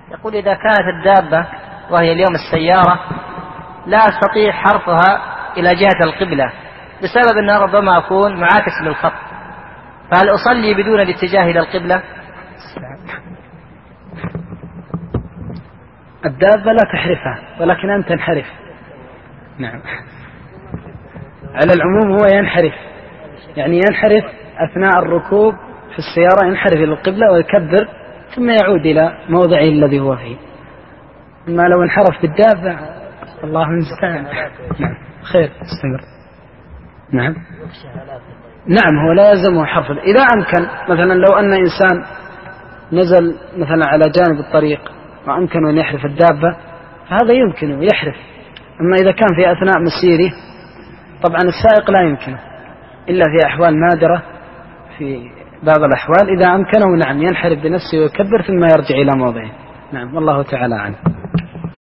يقول إذا كانت الدابة وهي اليوم السيارة لا أستطيع حرفها إلى جهة القبلة بسبب أن ربما أكون معاكس للخط، فهل أصلي بدون الاتجاه إلى القبلة؟ الدابة لا تحرفها ولكن أنت تنحرف. نعم، على العموم هو ينحرف، يعني ينحرف أثناء الركوب في السيارة، ينحرف إلى القبلة ويكبر ثم يعود إلى موضعه الذي هو فيه. أما لو انحرف بالدابة الله المستعان. نعم، خير، استمر. نعم، نعم، هو لا يلزمه حرف. إذا أمكن مثلا لو أن إنسان نزل مثلا على جانب الطريق وأمكن أن يحرف الدابة هذا يمكنه يحرف. أما إذا كان في أثناء مسيره طبعا السائق لا يمكنه إلا في أحوال نادرة، في بعض الأحوال إذا أمكنه نعم ينحرف بنفسه ويكبر ثم يرجع إلى موضعه. نعم، والله تعالى عنه.